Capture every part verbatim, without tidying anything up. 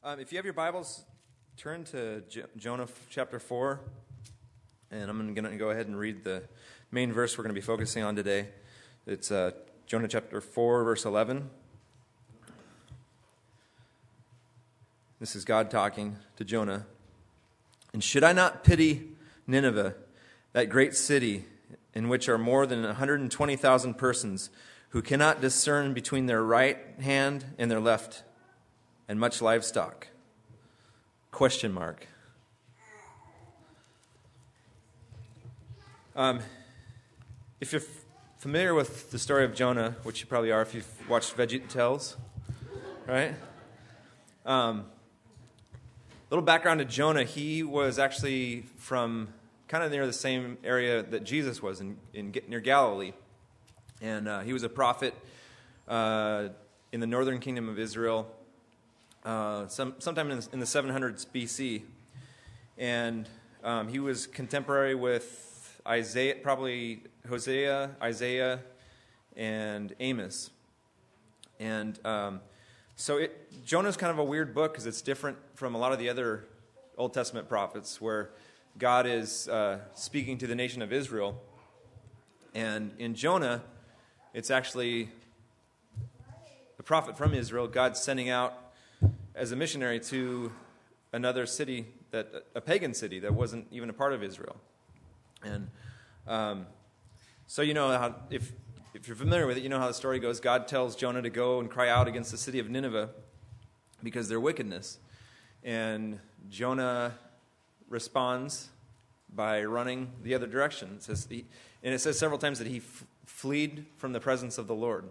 Um, if you have your Bibles, turn to J- Jonah chapter four, and I'm going to go ahead and read the main verse we're going to be focusing on today. It's uh, Jonah chapter four, verse eleven. This is God talking to Jonah. And should I not pity Nineveh, that great city in which are more than one hundred twenty thousand persons who cannot discern between their right hand and their left, and much livestock? Question mark. Um, if you're f- familiar with the story of Jonah, which you probably are if you've watched VeggieTales, right? Um, little background to Jonah. He was actually from kind of near the same area that Jesus was, in, in near Galilee. And uh, he was a prophet uh, in the northern kingdom of Israel. Uh, some, sometime in the, in the seven hundreds B C, and um, he was contemporary with Isaiah, probably Hosea, Isaiah, and Amos. And um, so it, Jonah's kind of a weird book because it's different from a lot of the other Old Testament prophets where God is uh, speaking to the nation of Israel. And in Jonah, it's actually a prophet from Israel, God sending out as a missionary to another city, that a pagan city that wasn't even a part of Israel. And um, so you know how, if if you're familiar with it, you know how the story goes. God tells Jonah to go and cry out against the city of Nineveh because of their wickedness. And Jonah responds by running the other direction. It says he, and it says several times that he f- fled from the presence of the Lord.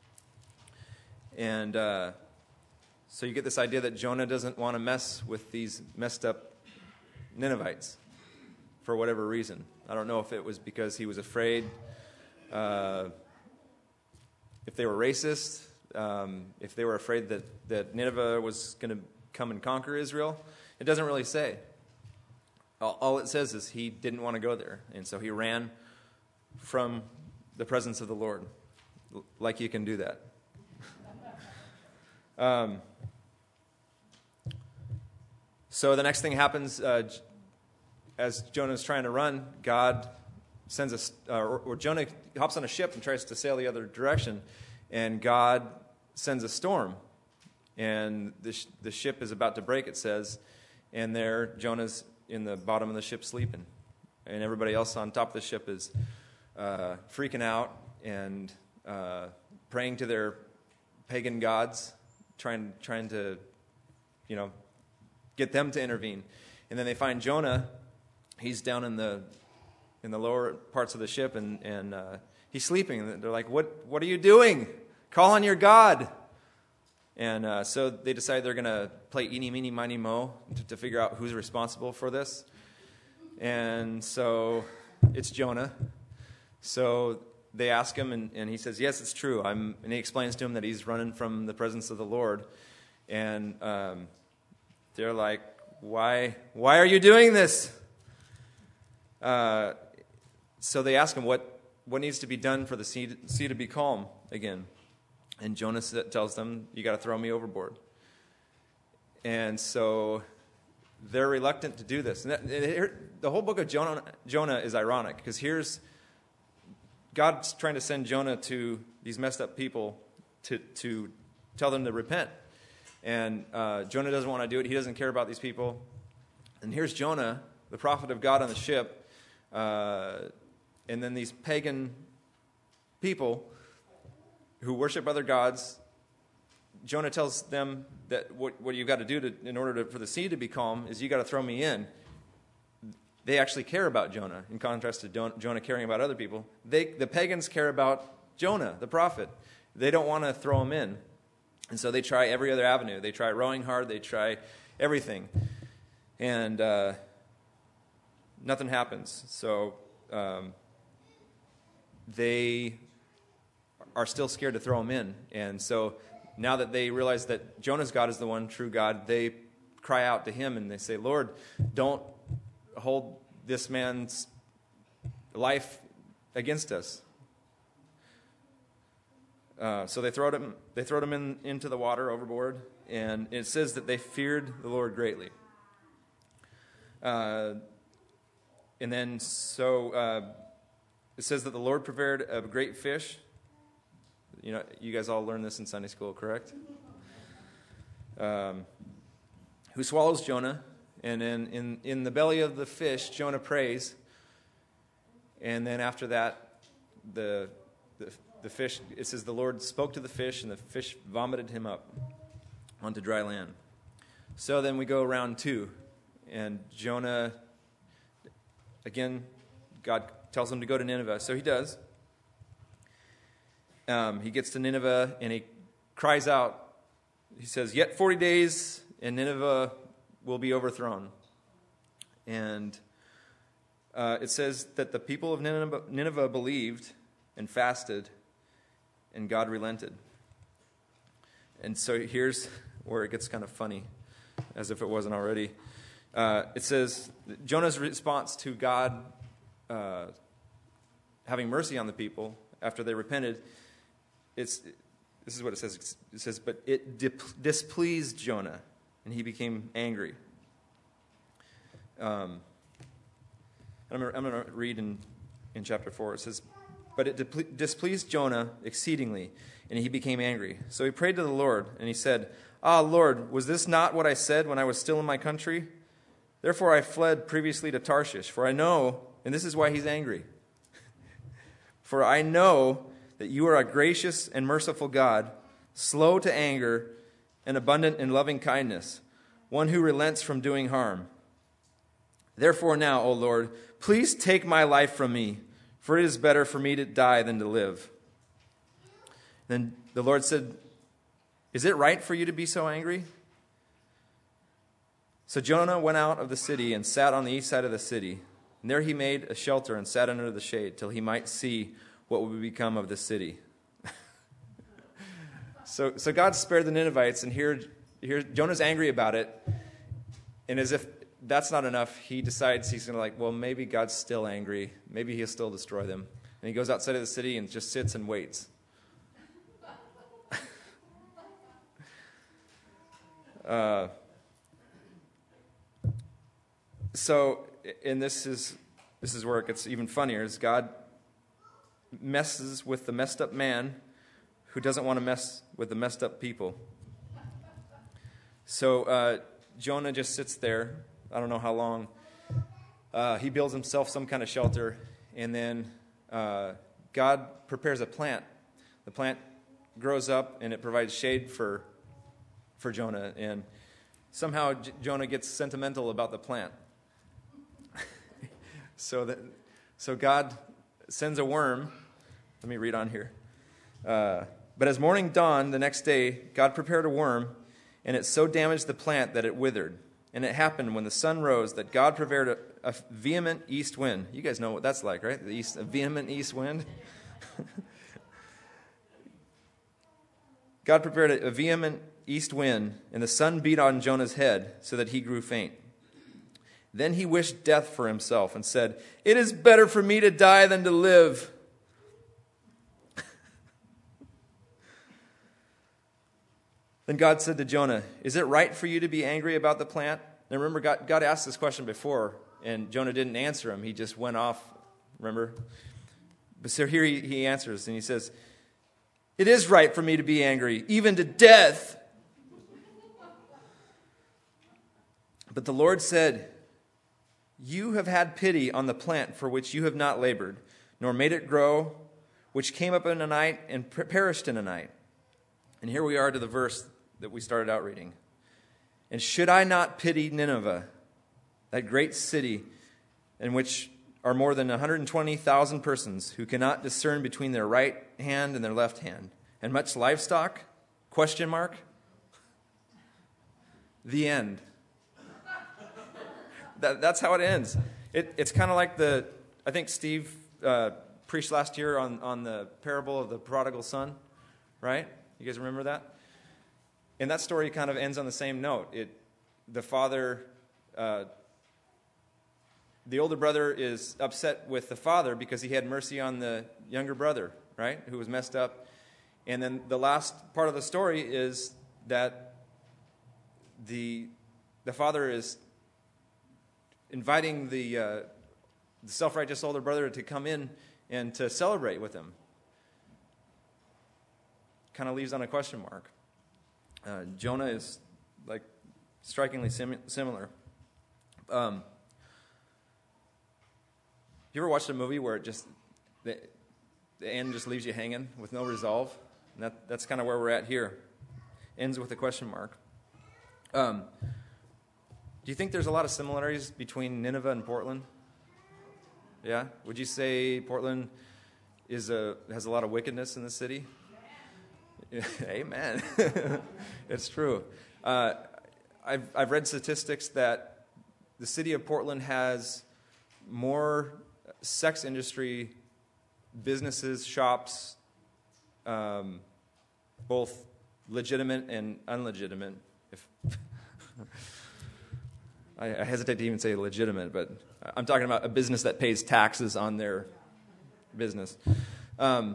And uh, so you get this idea that Jonah doesn't want to mess with these messed up Ninevites for whatever reason. I don't know if it was because he was afraid, uh, if they were racist, um, if they were afraid that, that Nineveh was going to come and conquer Israel. It doesn't really say. All, all it says is he didn't want to go there, and so he ran from the presence of the Lord, like you can do that. um. So the next thing happens, uh, as Jonah's trying to run, God sends a, uh, or, or Jonah hops on a ship and tries to sail the other direction, and God sends a storm, and the sh- the ship is about to break, it says, and there Jonah's in the bottom of the ship sleeping, and everybody else on top of the ship is uh, freaking out and uh, praying to their pagan gods, trying trying to, you know, get them to intervene. And then they find Jonah. He's down in the in the lower parts of the ship, and, and uh, he's sleeping. And they're like, what what are you doing? Call on your God. And uh, so they decide they're going to play eeny, meeny, miny, mo to, to figure out who's responsible for this. And so it's Jonah. So they ask him, and, and he says, yes, it's true. I'm, and he explains to him that he's running from the presence of the Lord. And um they're like, why why are you doing this? Uh, so they ask him what, what needs to be done for the sea, sea to be calm again. And Jonah tells them, you got to throw me overboard. And so they're reluctant to do this. And that, it, the whole book of Jonah, Jonah is ironic, because here's God's trying to send Jonah to these messed up people to, to tell them to repent. And uh, Jonah doesn't want to do it. He doesn't care about these people. And here's Jonah, the prophet of God on the ship. Uh, and then these pagan people who worship other gods, Jonah tells them that what, what you've got to do to, in order to, for the sea to be calm is you got to throw me in. They actually care about Jonah, in contrast to Don, Jonah caring about other people. They, the pagans care about Jonah, the prophet. They don't want to throw him in. And so they try every other avenue. They try rowing hard. They try everything. And uh, nothing happens. So um, they are still scared to throw him in. And so now that they realize that Jonah's God is the one true God, they cry out to him and they say, Lord, don't hold this man's life against us. Uh, so they throw him, they throw him in, into the water overboard, and it says that they feared the Lord greatly. Uh, and then so uh, it says that the Lord prepared a great fish. You know, you guys all learned this in Sunday school, correct? Um, who swallows Jonah, and then in, in the belly of the fish, Jonah prays, and then after that, the the The fish, it says the Lord spoke to the fish, and the fish vomited him up onto dry land. So then we go round two, and Jonah, again, God tells him to go to Nineveh. So he does. Um, he gets to Nineveh, and he cries out. He says, "Yet forty days, and Nineveh will be overthrown." And uh, it says that the people of Nineveh, Nineveh believed and fasted, and God relented. And so here's where it gets kind of funny, as if it wasn't already. Uh, it says, Jonah's response to God uh, having mercy on the people after they repented, it's, this is what it says. It says, but it dip- displeased Jonah, and he became angry. Um, I'm going to read in, in chapter four. It says, but it displeased Jonah exceedingly, and he became angry. So he prayed to the Lord, and he said, "Ah, Lord, was this not what I said when I was still in my country? Therefore I fled previously to Tarshish, for I know," and this is why he's angry, "for I know that you are a gracious and merciful God, slow to anger and abundant in loving kindness, one who relents from doing harm. Therefore now, O Lord, please take my life from me, for it is better for me to die than to live." Then the Lord said, "Is it right for you to be so angry?" So Jonah went out of the city and sat on the east side of the city. And there he made a shelter and sat under the shade till he might see what would become of the city. so, so God spared the Ninevites, and here, here Jonah's angry about it. And as if that's not enough, he decides he's going to like, well, maybe God's still angry. Maybe he'll still destroy them. And he goes outside of the city and just sits and waits. uh, so, and this is this is where it gets even funnier, is God messes with the messed up man who doesn't want to mess with the messed up people. So uh, Jonah just sits there. I don't know how long. Uh, he builds himself some kind of shelter, and then uh, God prepares a plant. The plant grows up, and it provides shade for for Jonah. And somehow J- Jonah gets sentimental about the plant. so that so God sends a worm. Let me read on here. Uh, but as morning dawned the next day, God prepared a worm, and it so damaged the plant that it withered. And it happened when the sun rose that God prepared a, a vehement east wind. You guys know what that's like, right? The east, a vehement east wind. God prepared a, a vehement east wind, and the sun beat on Jonah's head so that he grew faint. Then he wished death for himself and said, "It is better for me to die than to live." Then God said to Jonah, "Is it right for you to be angry about the plant?" Now remember, God, God asked this question before, and Jonah didn't answer him. He just went off, remember? But so here he, he answers, and he says, "It is right for me to be angry, even to death." But the Lord said, "You have had pity on the plant for which you have not labored, nor made it grow, which came up in a night and perished in a night." And here we are to the verse that we started out reading. "And should I not pity Nineveh, that great city in which are more than one hundred twenty thousand persons who cannot discern between their right hand and their left hand, and much livestock?" Question mark. The end. That, that's how it ends. It, it's kind of like the, I think Steve uh, preached last year on, on the parable of the prodigal son, right? You guys remember that? And that story kind of ends on the same note. It, the father, uh, the older brother is upset with the father because he had mercy on the younger brother, right, who was messed up. And then the last part of the story is that the the father is inviting the, uh, the self-righteous older brother to come in and to celebrate with him. Kind of leaves on a question mark. Uh, Jonah is like strikingly sim- similar. Um, you ever watched a movie where it just the, the end just leaves you hanging with no resolve? And that, that's kind of where we're at here. Ends with a question mark. Um, do you think there's a lot of similarities between Nineveh and Portland? Yeah? Would you say Portland is a has a lot of wickedness in the city? Amen. It's true. Uh, I've I've read statistics that the city of Portland has more sex industry businesses, shops, um, both legitimate and unlegitimate. If I, I hesitate to even say legitimate, but I'm talking about a business that pays taxes on their business. Um,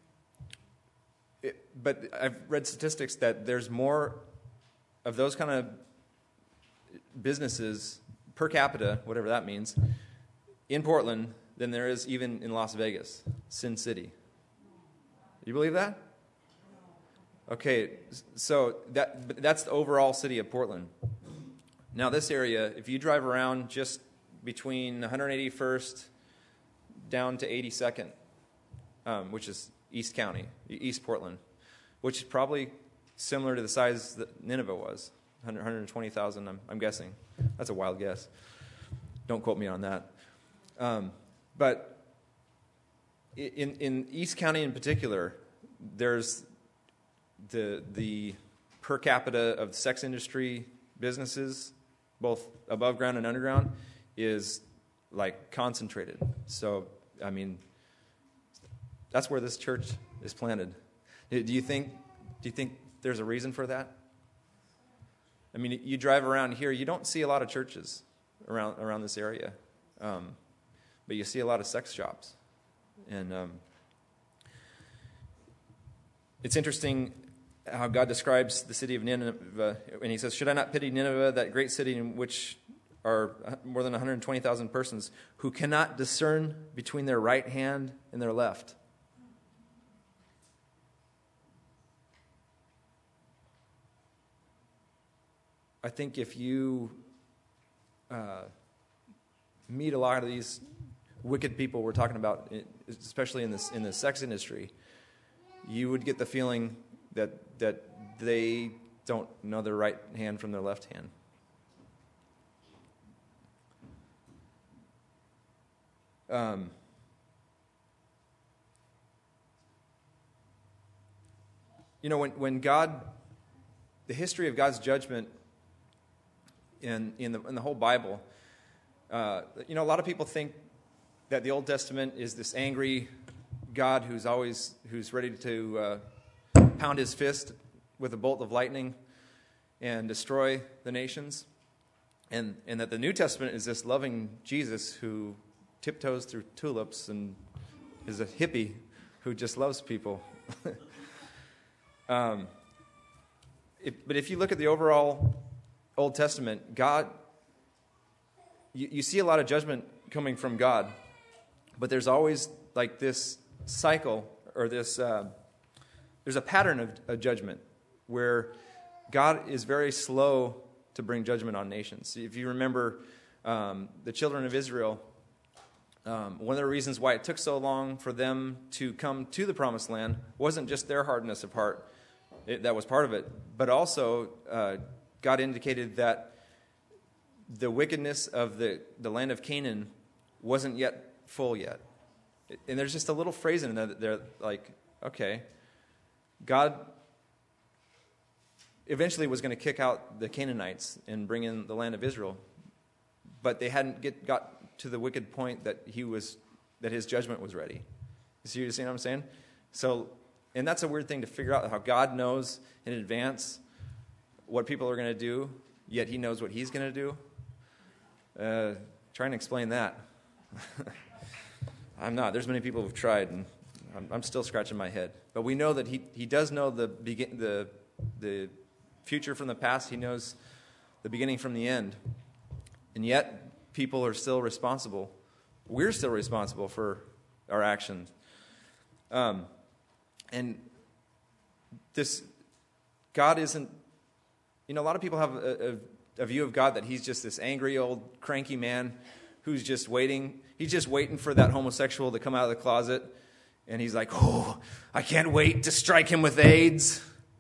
it, but I've read statistics that there's more of those kind of businesses per capita, whatever that means, in Portland than there is even in Las Vegas, Sin City. You believe that? Okay, so that that's the overall city of Portland. Now this area, if you drive around just between one hundred eighty-first down to eighty-second, um, which is East County, East Portland, which is probably similar to the size that Nineveh was, one hundred twenty thousand, I'm, I'm guessing. That's a wild guess. Don't quote me on that. Um, but in, in East County in particular, there's the the per capita of the sex industry businesses, both above ground and underground, is like concentrated. So, I mean, that's where this church is planted. Do you think? Do you think there's a reason for that? I mean, you drive around here, you don't see a lot of churches around around this area, um, but you see a lot of sex shops, and um, it's interesting how God describes the city of Nineveh, and he says, "Should I not pity Nineveh, that great city in which are more than one hundred twenty thousand persons who cannot discern between their right hand and their left?" I think if you uh, meet a lot of these wicked people we're talking about, especially in this in the sex industry, you would get the feeling that that they don't know their right hand from their left hand. Um, you know, when when God, the history of God's judgment in in the in the whole Bible, uh, you know, a lot of people think that the Old Testament is this angry God who's always who's ready to uh, pound his fist with a bolt of lightning and destroy the nations, and and that the New Testament is this loving Jesus who tiptoes through tulips and is a hippie who just loves people. um, if, but if you look at the overall Old Testament, God, you, you see a lot of judgment coming from God, but there's always like this cycle or this, uh, there's a pattern of, of judgment where God is very slow to bring judgment on nations. If you remember um, the children of Israel, um, one of the reasons why it took so long for them to come to the promised land wasn't just their hardness of heart, it, that was part of it, but also uh, God indicated that the wickedness of the, the land of Canaan wasn't yet full yet. And there's just a little phrase in there that they're like, okay, God eventually was going to kick out the Canaanites and bring in the land of Israel, but they hadn't get, got to the wicked point that he was, that his judgment was ready. You see, you see what I'm saying? So, and that's a weird thing to figure out, how God knows in advance what people are going to do, yet he knows what he's going to do. Uh, trying to explain that. I'm not. There's many people who've tried, and I'm, I'm still scratching my head. But we know that he, he does know the, begin, the, the future from the past. He knows the beginning from the end. And yet, people are still responsible. We're still responsible for our actions. Um, and this, God isn't, you know, a lot of people have a, a, a view of God that he's just this angry old cranky man who's just waiting. He's just waiting for that homosexual to come out of the closet. And he's like, oh, I can't wait to strike him with AIDS.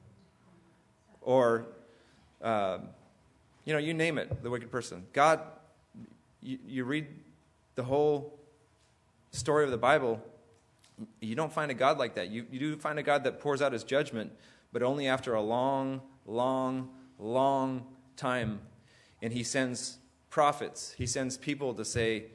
Or, uh, you know, you name it, the wicked person. God, you, you read the whole story of the Bible, you don't find a God like that. You, you do find a God that pours out his judgment, but only after a long, long, long time. And he sends prophets. He sends people to say,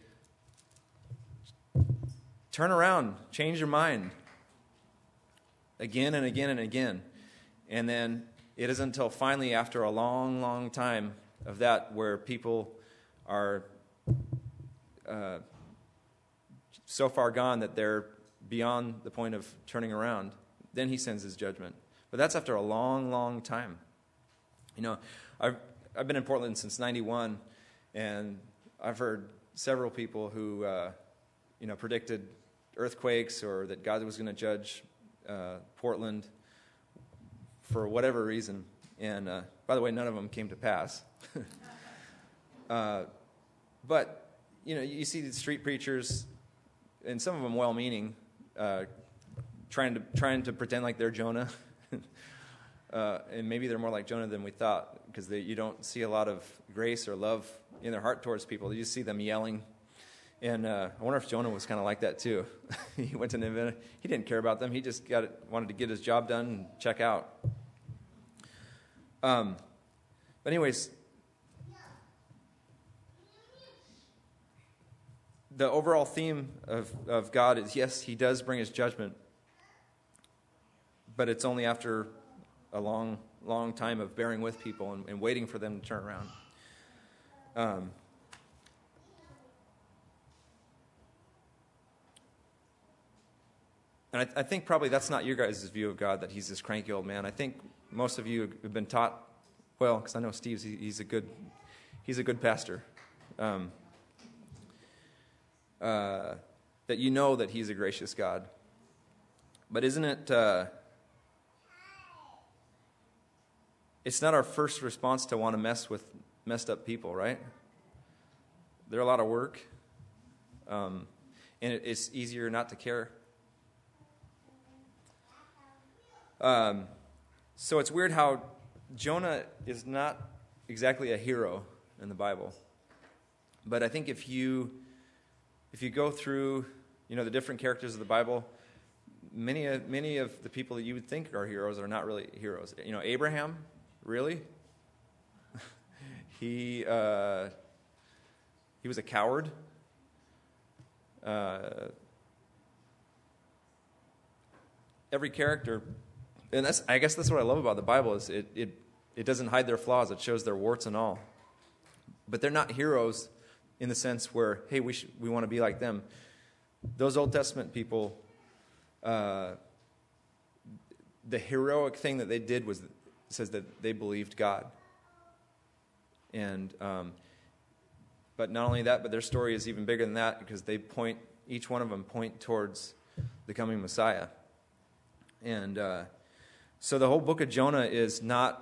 turn around, change your mind. Again and again and again. And then it isn't until finally after a long, long time of that where people are uh, so far gone that they're beyond the point of turning around. Then he sends his judgment. But that's after a long, long time. You know, I've, I've been in Portland since ninety-one, and I've heard several people who, uh, you know, predicted earthquakes or that God was going to judge uh, Portland for whatever reason. And uh, by the way, none of them came to pass. uh, but, you know, you see these street preachers, and some of them well-meaning, uh, trying to trying to pretend like they're Jonah. uh, and maybe they're more like Jonah than we thought, because you don't see a lot of grace or love in their heart towards people. You just see them yelling. And uh, I wonder if Jonah was kind of like that too. He went to Nineveh. He didn't care about them. He just got it, wanted to get his job done and check out. Um, but anyways, the overall theme of, of God is, yes, he does bring his judgment, but it's only after a long, long time of bearing with people and, and waiting for them to turn around. Um, And I, I think probably that's not your guys' view of God, that he's this cranky old man. I think most of you have been taught, well, because I know Steve's, he, he's a good, he's a good pastor, um, uh, that you know that he's a gracious God. But isn't it, uh, it's not our first response to want to mess with messed up people, right? They're a lot of work, um, and it, it's easier not to care. Um, so it's weird how Jonah is not exactly a hero in the Bible. But I think if you if you go through, you know, the different characters of the Bible, many of, many of the people that you would think are heroes are not really heroes. You know, Abraham, really? he uh, he was a coward. Uh, every character. And that's, I guess that's what I love about the Bible, is it, it, it doesn't hide their flaws. It shows their warts and all. But they're not heroes in the sense where, hey, we should, we want to be like them. Those Old Testament people, uh, the heroic thing that they did was, says that they believed God. And, um, but not only that, but their story is even bigger than that, because they point, each one of them point towards the coming Messiah. And, uh, So the whole book of Jonah is not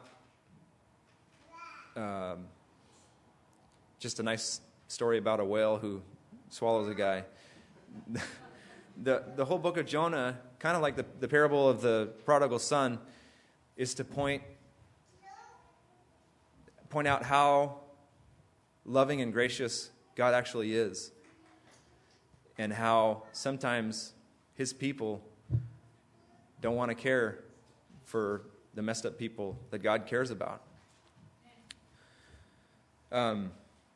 um, just a nice story about a whale who swallows a guy. the The whole book of Jonah, kind of like the, the parable of the prodigal son, is to point point out how loving and gracious God actually is, and how sometimes his people don't want to care for the messed up people that God cares about. Um,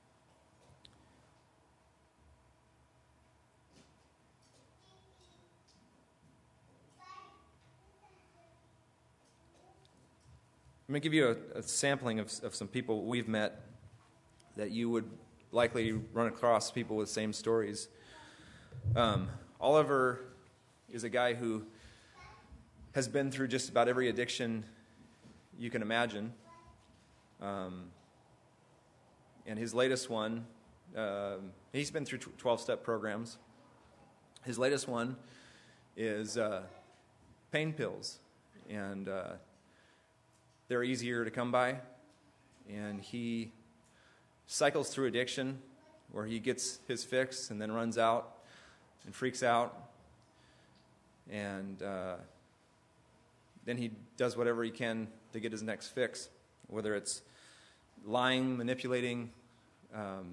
I'm going to give you a, a sampling of, of some people we've met that you would likely run across, people with same stories. Um, Oliver is a guy who has been through just about every addiction you can imagine. Um, and his latest one, uh, he's been through twelve-step programs. His latest one is uh, pain pills. And uh, they're easier to come by. And he cycles through addiction where he gets his fix and then runs out and freaks out. And uh, then he does whatever he can to get his next fix, whether it's lying, manipulating. Um,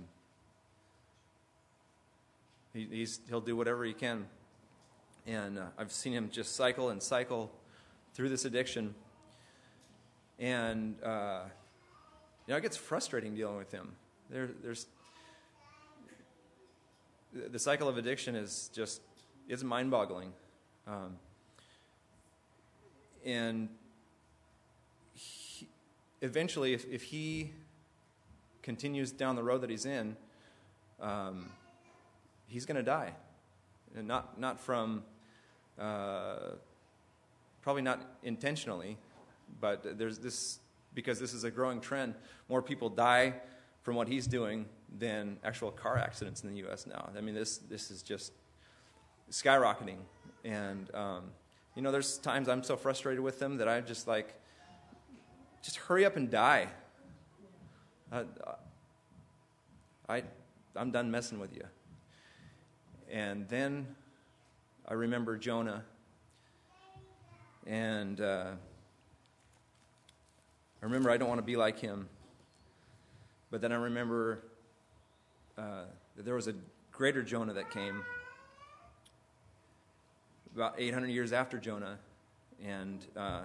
he, he's, he'll do whatever he can. And uh, I've seen him just cycle and cycle through this addiction. And, uh, you know, it gets frustrating dealing with him. There, there's the cycle of addiction is just, it's mind-boggling. Um, and he, eventually, if, if he continues down the road that he's in, um, he's going to die. And not, not from, uh, probably not intentionally, but there's this, because this is a growing trend, more people die from what he's doing than actual car accidents in the U S now. I mean, this this is just skyrocketing. And, um, you know, there's times I'm so frustrated with them that I'm just like, just hurry up and die. Uh, I, I'm done messing with you. And then I remember Jonah. And uh, I remember I don't want to be like him. But then I remember uh, that there was a greater Jonah that came about eight hundred years after Jonah. And uh,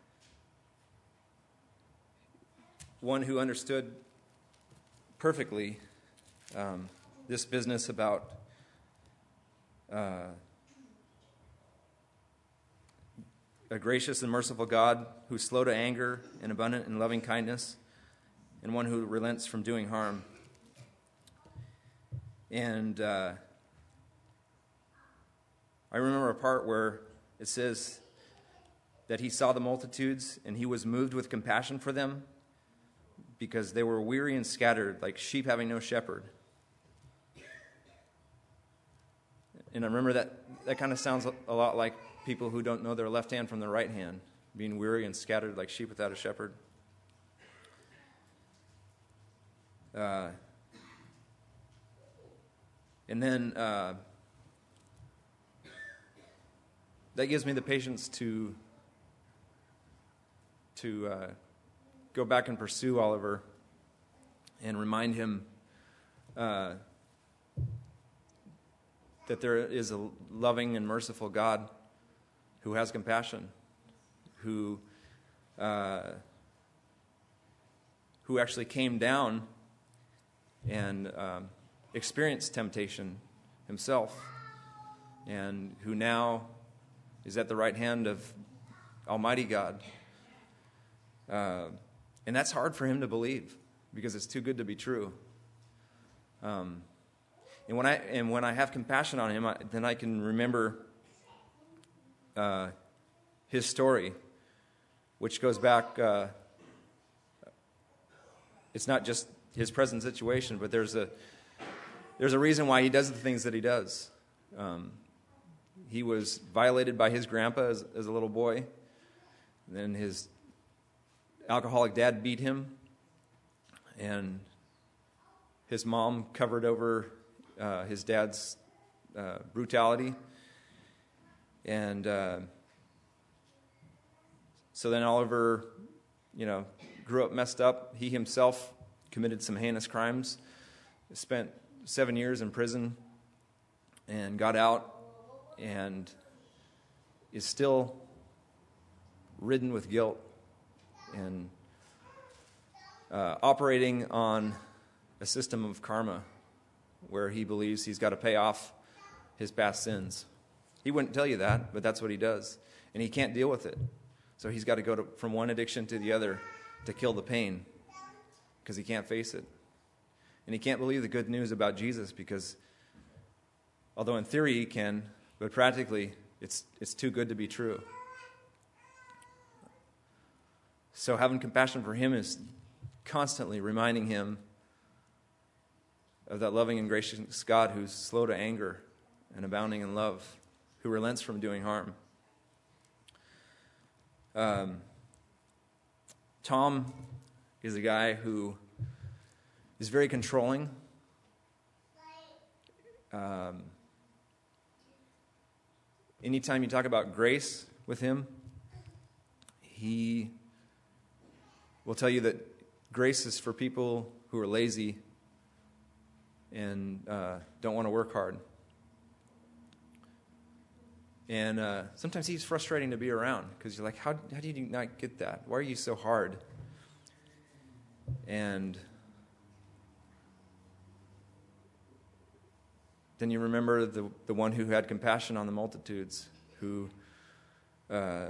one who understood perfectly um, this business about uh, a gracious and merciful God who's slow to anger and abundant in loving kindness, and one who relents from doing harm. And uh, I remember a part where it says that he saw the multitudes and he was moved with compassion for them because they were weary and scattered like sheep having no shepherd. And I remember that that kind of sounds a lot like people who don't know their left hand from their right hand, being weary and scattered like sheep without a shepherd. Uh, and then uh, that gives me the patience to to uh, go back and pursue Oliver and remind him uh, that there is a loving and merciful God who has compassion, who uh, who actually came down and um, experienced temptation himself, and who now is at the right hand of Almighty God. Uh, and that's hard for him to believe because it's too good to be true. Um, and when I and when I have compassion on him, I, then I can remember uh, his story, which goes back. Uh, it's not just his present situation, but there's a there's a reason why he does the things that he does. Um, he was violated by his grandpa as, as a little boy. Then his alcoholic dad beat him, and his mom covered over uh, his dad's uh, brutality. And uh, so then Oliver, you know, grew up messed up. He himself committed some heinous crimes, spent seven years in prison, and got out, and is still ridden with guilt and uh, operating on a system of karma where he believes he's got to pay off his past sins. He wouldn't tell you that, but that's what he does. And he can't deal with it. So he's got to go to, from one addiction to the other to kill the pain because he can't face it. And he can't believe the good news about Jesus because although in theory he can, but practically It's, it's too good to be true. So having compassion for him is constantly reminding him of that loving and gracious God who's slow to anger and abounding in love, who relents from doing harm. Um, Tom is a guy who is very controlling. Um, anytime you talk about grace with him, he will tell you that grace is for people who are lazy and uh, don't want to work hard. And uh, sometimes he's frustrating to be around because you're like, how, how do you not get that? Why are you so hard? And then you remember the, the one who had compassion on the multitudes, who uh,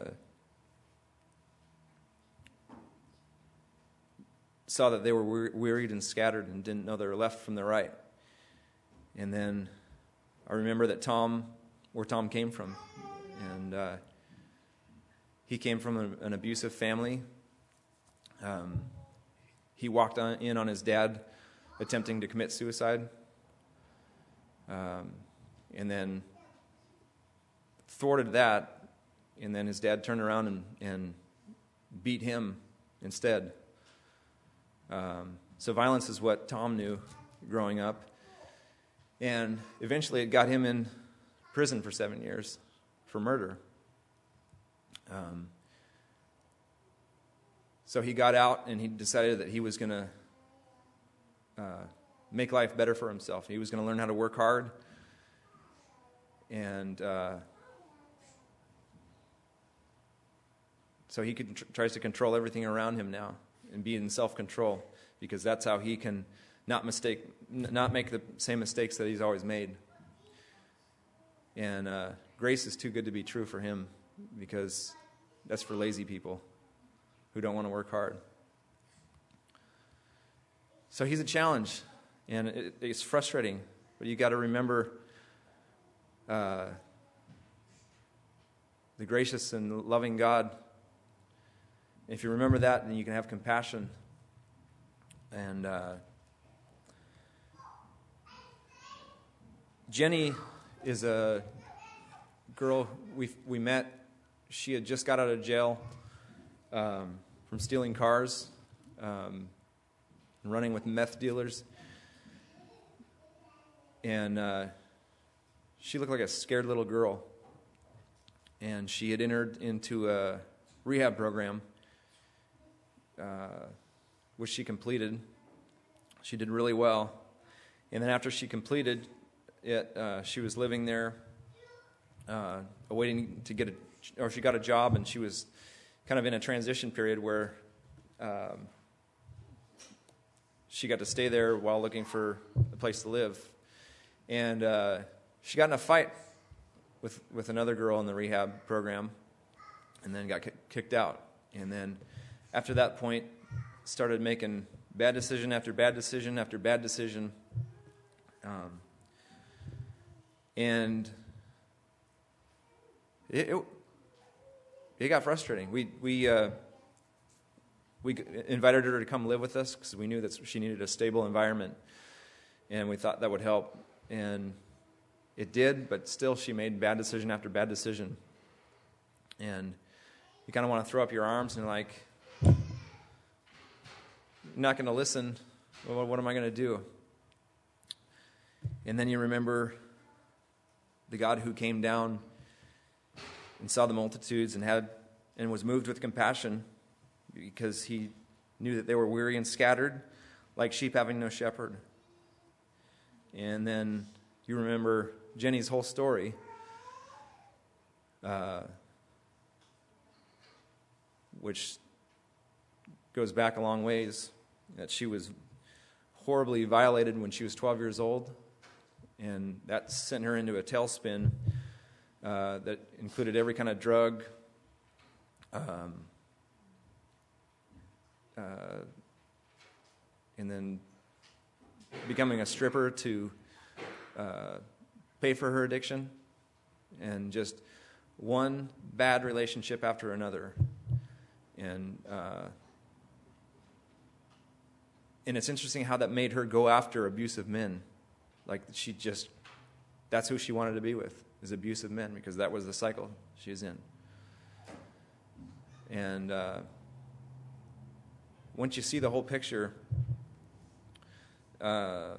saw that they were wearied and scattered and didn't know they were left from the right. And then I remember that Tom, where Tom came from, and uh, he came from a, an abusive family. Um, he walked on, in on his dad attempting to commit suicide, um, and then thwarted that, and then his dad turned around and, and beat him instead. Um, so violence is what Tom knew growing up. And eventually it got him in prison for seven years for murder. Um, so he got out and he decided that he was going to uh, make life better for himself. He was going to learn how to work hard. And uh, so he could, tr- tries to control everything around him now and be in self-control, because that's how he can not mistake, not make the same mistakes that he's always made. And uh, grace is too good to be true for him, because that's for lazy people who don't want to work hard. So he's a challenge, and it, it's frustrating, but you got to remember uh, the gracious and loving God. If you remember that, then you can have compassion. And uh, Jenny is a girl we we met. She had just got out of jail um, from stealing cars um, and running with meth dealers. And uh, she looked like a scared little girl. And she had entered into a rehab program, uh, which she completed. She did really well. And then after she completed it, uh, she was living there, uh, awaiting to get a, or she got a job, and she was kind of in a transition period where um, she got to stay there while looking for a place to live. And uh, she got in a fight with with another girl in the rehab program, and then got ki- kicked out. And then after that point, started making bad decision after bad decision after bad decision. Um, and it, it it got frustrating. We we uh, we invited her to come live with us because we knew that she needed a stable environment, and we thought that would help. And it did, but still she made bad decision after bad decision. And you kind of want to throw up your arms and like, you're not going to listen. Well, what am I going to do? And then you remember the God who came down and saw the multitudes and had and was moved with compassion because he knew that they were weary and scattered, like sheep having no shepherd. And then you remember Jenny's whole story. Uh, which goes back a long ways, that she was horribly violated when she was twelve years old, and that sent her into a tailspin uh, that included every kind of drug, um, uh, and then becoming a stripper to uh, pay for her addiction, and just one bad relationship after another. And uh, and it's interesting how that made her go after abusive men. Like she just, that's who she wanted to be with, is abusive men, because that was the cycle she was in. And uh, once you see the whole picture, uh,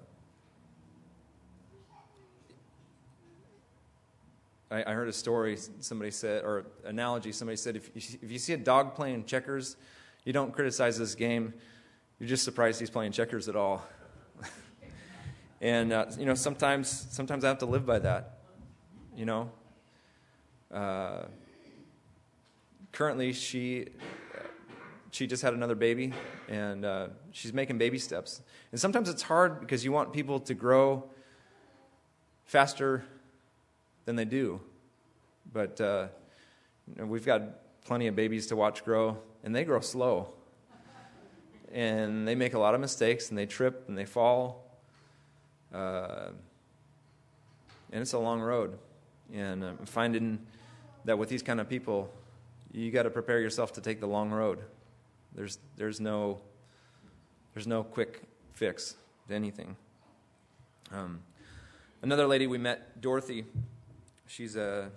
I, I heard a story somebody said, or analogy somebody said, if you, if you see a dog playing checkers, you don't criticize this game. You're just surprised he's playing checkers at all. And uh, you know, sometimes sometimes I have to live by that. You know. Uh, currently, she she just had another baby, and uh, she's making baby steps. And sometimes it's hard because you want people to grow faster than they do. But uh, you know, we've got plenty of babies to watch grow, and they grow slow. And they make a lot of mistakes, and they trip, and they fall. Uh, and it's a long road. And I'm finding that with these kind of people, you got to prepare yourself to take the long road. There's there's no there's no quick fix to anything. Um, another lady we met, Dorothy. She's a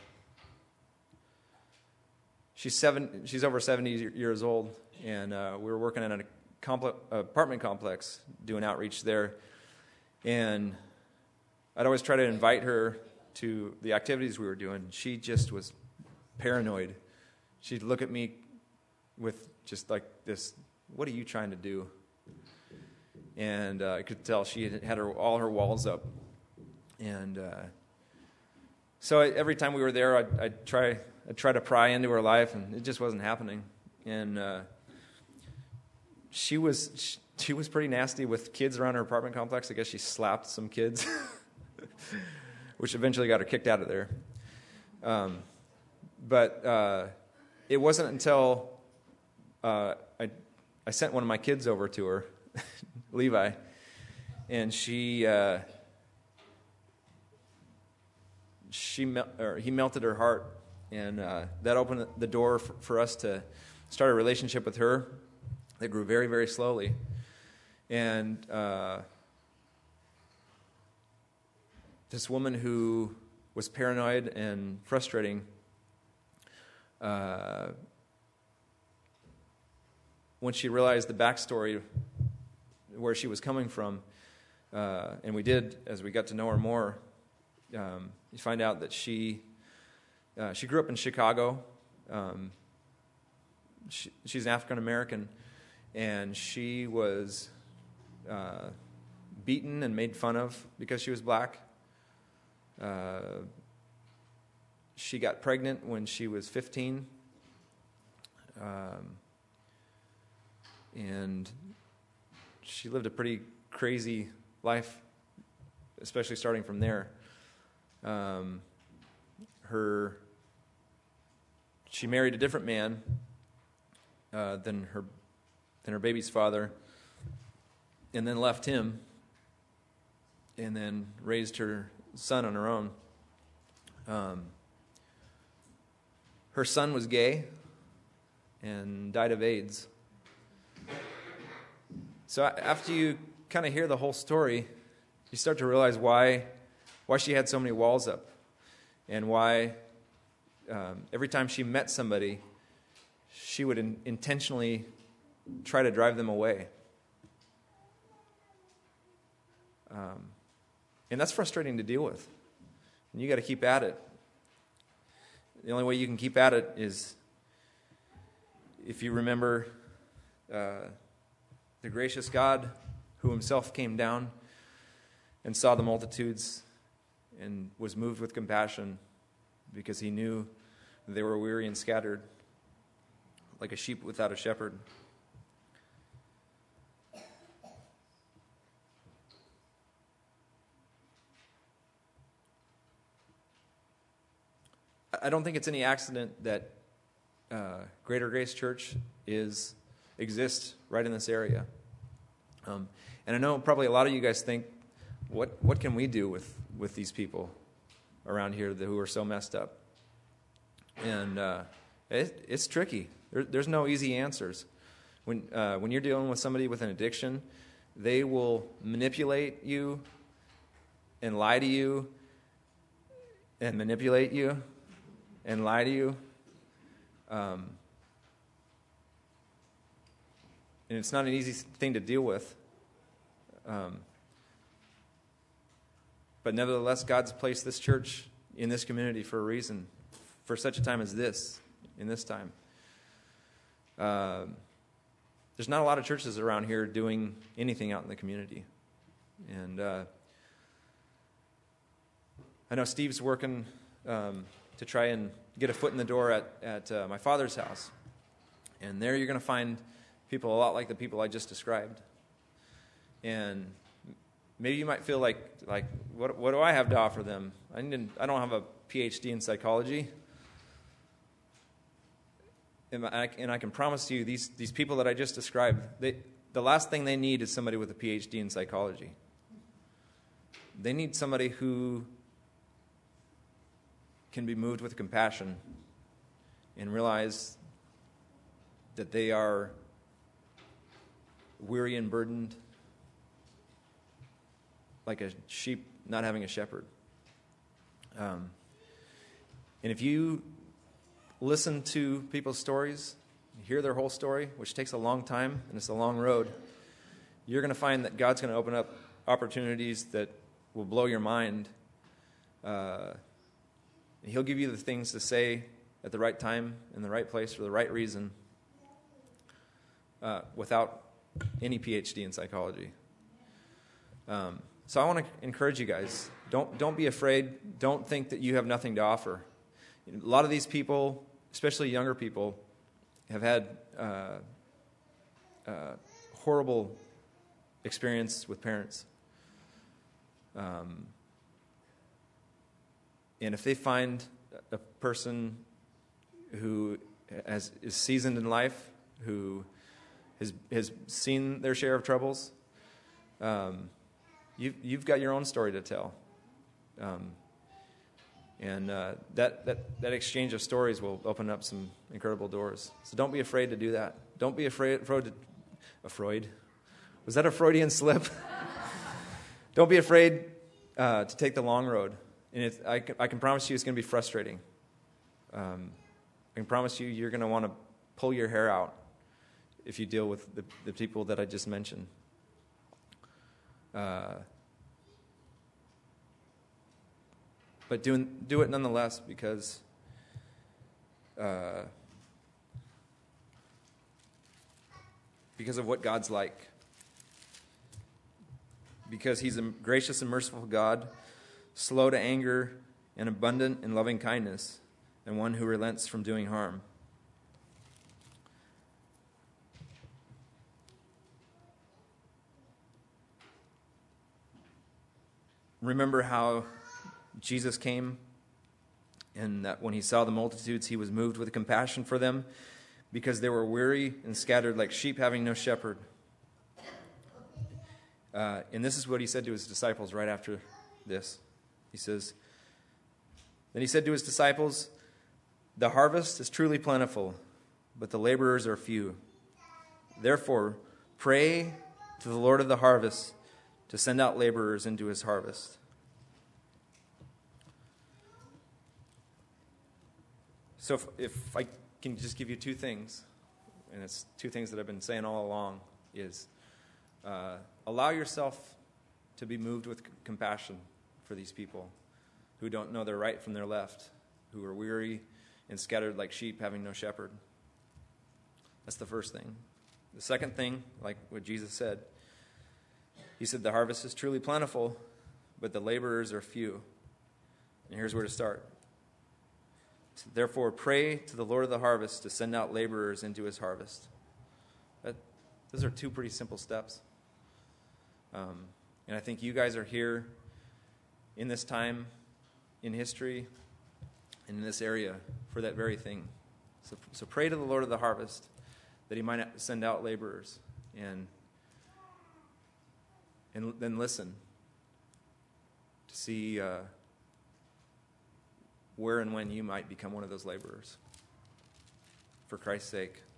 she's seven. She's over seventy years old, and uh, we were working in a compl- apartment complex doing outreach there. And I'd always try to invite her to the activities we were doing. She just was paranoid. She'd look at me with just like this, what are you trying to do? And uh, I could tell she had, had her, all her walls up. And uh, so I, every time we were there, I'd, I'd, try, I'd try to pry into her life, and it just wasn't happening. And uh, she was... She, She was pretty nasty with kids around her apartment complex. I guess she slapped some kids, which eventually got her kicked out of there. Um, but uh, it wasn't until uh, I, I sent one of my kids over to her, Levi, and she uh, she mel- or he melted her heart, and uh, that opened the door for, for us to start a relationship with her that grew very, very slowly. And uh, this woman who was paranoid and frustrating, uh, when she realized the backstory, where she was coming from, uh, and we did, as we got to know her more, um, you find out that she uh, she grew up in Chicago. Um, she, she's an African American, and she was Uh, beaten and made fun of because she was black. Uh, she got pregnant when she was fifteen. Um, and she lived a pretty crazy life, especially starting from there. Um, her, she married a different man uh, than her than her baby's father, and then left him, and then raised her son on her own. Um, her son was gay and died of AIDS. So after you kind of hear the whole story, you start to realize why why she had so many walls up, and why um, every time she met somebody, she would in, intentionally try to drive them away. Um, and that's frustrating to deal with. And you got to keep at it. The only way you can keep at it is if you remember uh, the gracious God who himself came down and saw the multitudes and was moved with compassion because he knew they were weary and scattered like a sheep without a shepherd. I don't think it's any accident that uh, Greater Grace Church is exists right in this area. Um, and I know probably a lot of you guys think, what what can we do with, with these people around here that, who are so messed up? And uh, it, it's tricky. There, there's no easy answers. When, uh, when you're dealing with somebody with an addiction, they will manipulate you and lie to you and manipulate you and lie to you. Um, and it's not an easy thing to deal with. Um, but nevertheless, God's placed this church in this community for a reason, for such a time as this, in this time. Uh, there's not a lot of churches around here doing anything out in the community. And uh, I know Steve's working um, to try and get a foot in the door at, at uh, my father's house. And there you're going to find people a lot like the people I just described. And maybe you might feel like, like what, what do I have to offer them? I, didn't, I don't have a P H D in psychology. And I, and I can promise you, these, these people that I just described, they, the last thing they need is somebody with a P H D in psychology. They need somebody who can be moved with compassion and realize that they are weary and burdened, like a sheep not having a shepherd. Um, and if you listen to people's stories, hear their whole story, which takes a long time and it's a long road, you're going to find that God's going to open up opportunities that will blow your mind. Uh, he'll give you the things to say at the right time, in the right place, for the right reason, uh, without any P H D in psychology. Um, so I want to encourage you guys, don't don't be afraid. Don't think that you have nothing to offer. A lot of these people, especially younger people, have had uh, uh, horrible experience with parents. Um, and if they find a person who has, is seasoned in life, who has, has seen their share of troubles, um, you've, you've got your own story to tell. Um, and uh, that, that, that exchange of stories will open up some incredible doors. So don't be afraid to do that. Don't be afraid, afraid to, a Freud. Was that a Freudian slip? Don't be afraid uh, to take the long road. And it's, I, can, I can promise you it's going to be frustrating. Um, I can promise you you're going to want to pull your hair out if you deal with the, the people that I just mentioned. Uh, but do, do it nonetheless because uh, because of what God's like. Because he's a gracious and merciful God, slow to anger and abundant in loving kindness, and one who relents from doing harm. Remember how Jesus came, and that when he saw the multitudes, he was moved with compassion for them, because they were weary and scattered like sheep having no shepherd. Uh, and this is what he said to his disciples right after this. He says, then he said to his disciples, the harvest is truly plentiful, but the laborers are few. Therefore, pray to the Lord of the harvest to send out laborers into his harvest. So if, if I can just give you two things, and it's two things that I've been saying all along, is uh, allow yourself to be moved with c- compassion for these people who don't know their right from their left, who are weary and scattered like sheep having no shepherd. That's the first thing. The second thing, like what Jesus said, he said the harvest is truly plentiful, but the laborers are few. And here's where to start. Therefore, pray to the Lord of the harvest to send out laborers into his harvest. That, those are two pretty simple steps. Um, and I think you guys are here in this time in history and in this area for that very thing. So, so pray to the Lord of the harvest that he might send out laborers, and and then listen to see uh, where and when you might become one of those laborers. For Christ's sake,